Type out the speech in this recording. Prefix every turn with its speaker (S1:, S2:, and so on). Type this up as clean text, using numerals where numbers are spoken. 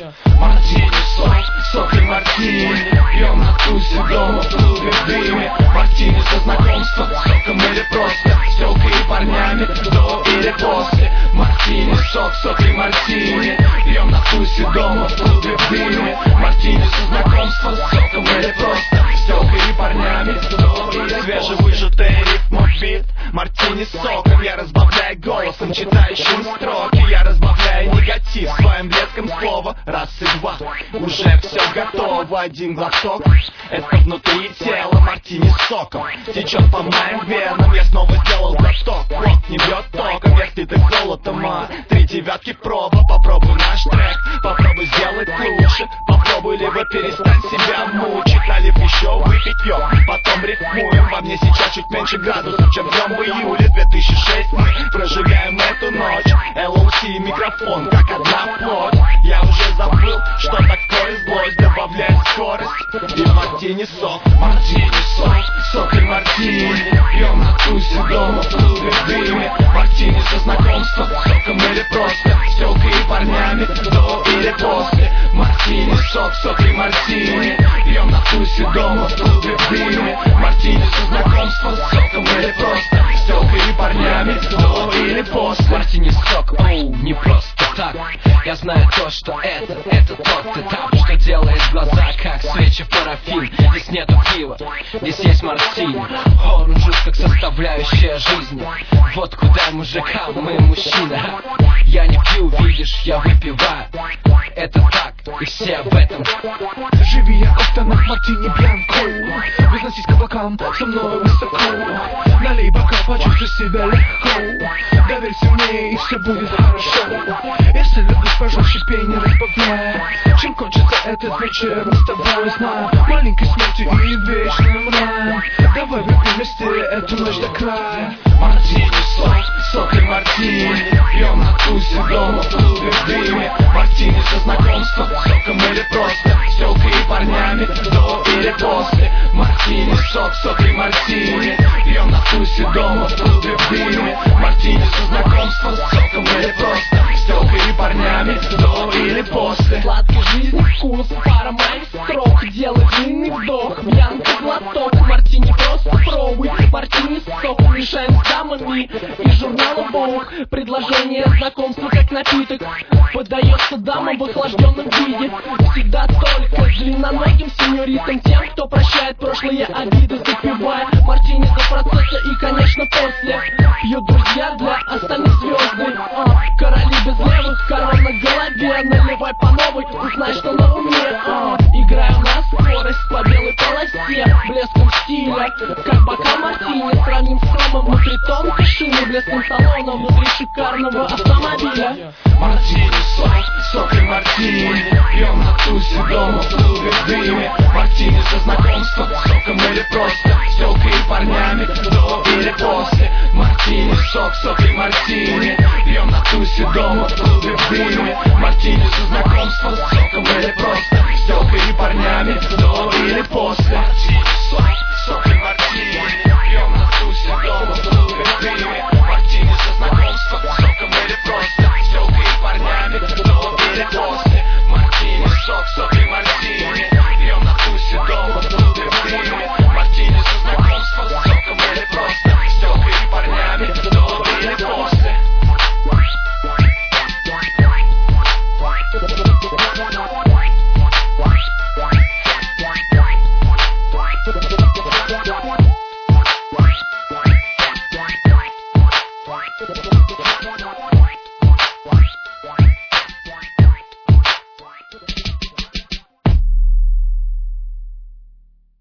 S1: Мартини, сок и мартини. Пьем на тусе дома в клубе в дыме. Мартини за знакомство, соком или просто с тёлкой и парнями, до или после. Мартини, сок и мартини. Пьем на тусе дома в клубе в дыме. Мартини за знакомство, соком или просто с тёлкой и парнями, до или свежевыжатый рифмофит. Мартини с соком, я разбавляю голосом, читающим строки. Я разбавляю негатив своим блеском слова. Раз и два, уже все готово. Один глоток, это внутри тела. Мартини с соком течет по моим венам. Я снова сделал глоток, рот не бьет током. Я слитый золотом, 3 девятки проба. Попробуй наш трек, попробуй сделать лучше. Попробуй либо перестань себя мучить, налив еще выпить пьем, потом рифмуем. Во мне сейчас чуть меньше градусов, чем днем в июле 2006. Мы прожигаем эту ночь. LOC микрофон, как одна плоть. Я уже забыл, что такое злость. Добавляет скорость и мартини сок. Мартини сок и мартини. Пьем на тусе дома в клубе в дыме. Мартини за знакомство, соком или просто с тёлкой и парнями, до или после. Мартини сок и мартини. Пьем на тусе дома в клубе в дыме. Мартини за знакомство, соком или просто с тёлкой и парнями, до или после.
S2: Мартини сок, оу, не просто так. Я знаю то, что это тот этап, что делает глаза, как свечи парафин. Здесь нету пива, здесь есть мартини. Оранжус как составляющая жизни. Вот куда мужикам, мы мужчина. Я не пью, видишь, я выпиваю. Это так, и все об этом.
S3: Живи ярко в тонах мартини бьянко. Возносись к облакам, со мной высоко. Налей бока, почувствуй себя легко. Доверься мне, и все будет хорошо. Если любишь, пожалуйста, пей, не разбавляй. Чем кончится этот вечер, мы с тобой знаем. Маленькой смертью и вечным раем. Давай выпьем вместе эту ночь до края.
S1: Мартини сок и мартини. Пьем на тусе дома в клубе в дыме. Мартини за знакомство, соком или просто с тёлкой и парнями, до или после. Мартини сок и мартини. Пьем на тусе дома в клубе в дыме. Мартини за знакомство, соком или просто с тёлкой и парнями, до или после.
S4: Сладкой жизни вкус, пара моих строк. Делай длинный вдох, бьянка глоток. Мартини просто пробуй, мартини сок. Решаем с дамами и журнала Vogue. Предложение знакомства как напиток подается дамам в охлажденном виде. Всегда только длинноногим сеньоритам, тем, кто прощает прошлые обиды, запивая мартини до процесса и, конечно, после. Пьют друзья для остальных звезды. Короли без левых, корон на голове. Наливай по новой, узнай, что на уме. Играю на скорость по белой полосе, блеском стиля, как бокал мартини. Сравним с хромом внутри тонкой шины, блеском салона внутри шикарного автомобиля.
S1: Мартини сок и мартини. Пьем на тусе дома в клубе в дыме. Мартини за знакомство, соком или просто с тёлкой и парнями, до или после. Мартини сок и мартини. Пьем на тусе дома в клубе в дыме.